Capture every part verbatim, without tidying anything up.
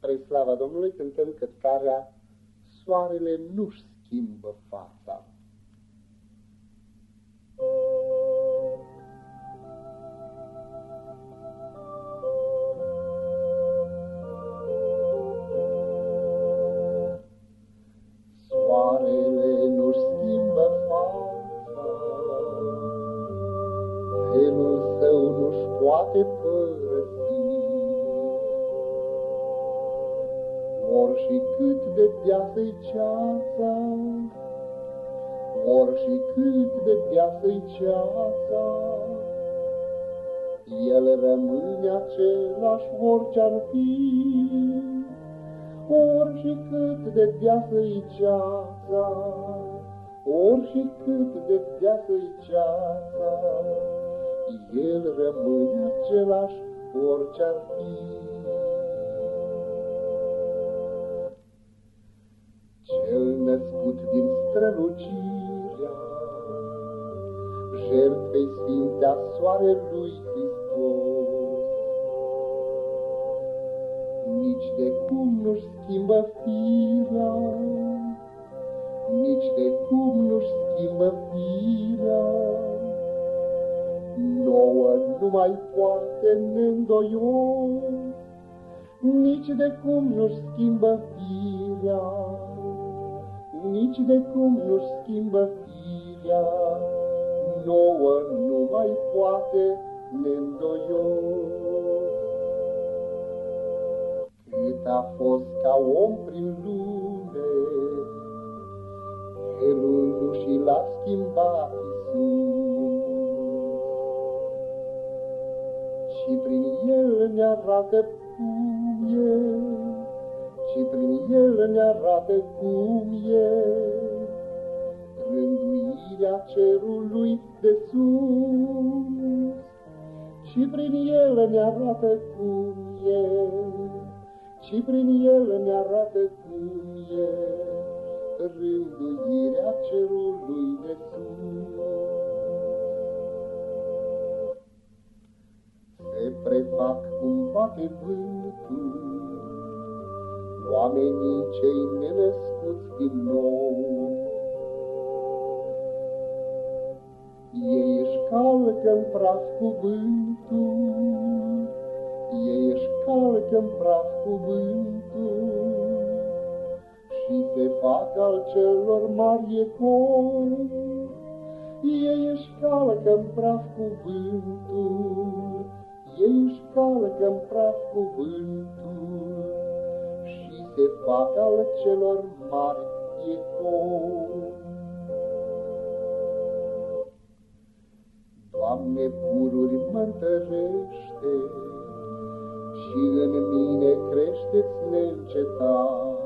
Spre slava Domnului cântăm cântarea Soarele nu-și schimbă fața. Soarele nu-și schimbă fața, felul său nu-și poate părăsi. Ori și cât de deasă-i ceața, ori și cât de deasă-i ceața, el rămâne același orice-ar fi. Ori și cât de deasă-i ceața, ori și cât de deasă-i ceața, el rămâne același orice-ar fi. Cel născut din strălucirea jertfei sfinte a soarelui Hristos, nici de cum nu-și schimbă firea, nici de cum nu-și schimbă firea, nouă nu mai poate neîndoios, nici de cum nu-și schimbă firea, nici de cum nu-și schimbă firea, nouă nu mai poate neîndoios. Cât a fost ca om prin lume, felul nu și l-a schimbat Iisus, și prin el ne arată cum e, și prin el ne arată cum e rânduirea cerului de sus, și prin el ne arată cum e, și prin el ne arată cum e rânduirea cerului de sus. Se prefac cum bate vântul oamenii cei nenăscuți din nou. Ei își calcă-n praf cuvântul, ei își calcă-n praf cuvântul și se fac al celor mari ecou. Ei își calcă-n praf cuvântul, ei își calcă-n praf cuvântul și se fac al celor mari ecou. Doamne, pururi mă întărește și în mine crește-ți neîncetat.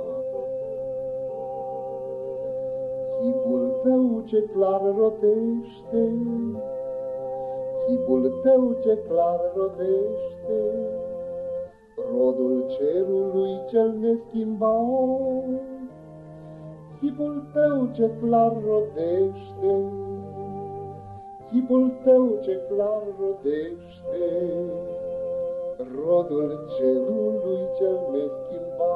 Chipul tău ce clar rotește, chipul tău ce clar rotește, rodul cerului cel neschimbat. Chipul tău ce clar rodește, chipul tău ce clar rodește, rodul cerului cel neschimbat.